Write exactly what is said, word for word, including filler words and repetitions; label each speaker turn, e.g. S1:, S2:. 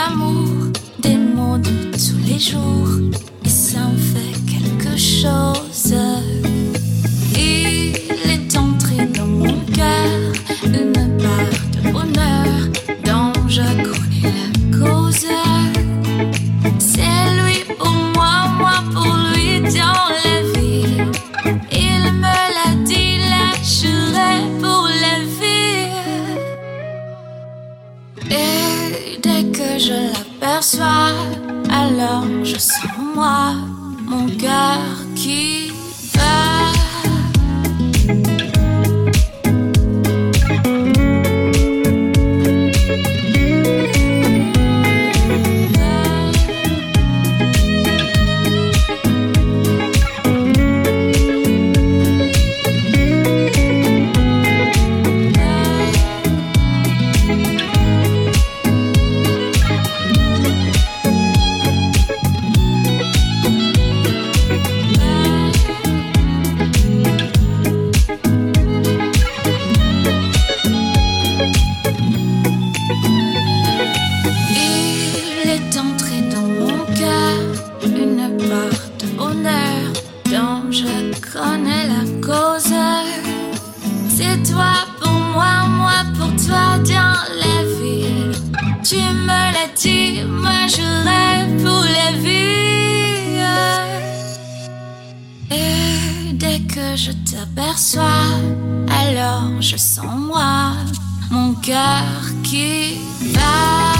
S1: l'amour, des mots de tous les jours, et ça me fait quelque chose. Il est entré dans mon cœur une part de bonheur dont je connais la cause. C'est lui pour moi, moi pour lui dans la vie. Il me l'a dit, là je serai pour la vie. Et dès que je l'aperçois, alors je sens en moi mon cœur qui bat. Je t'aperçois, alors je sens moi mon cœur qui bat.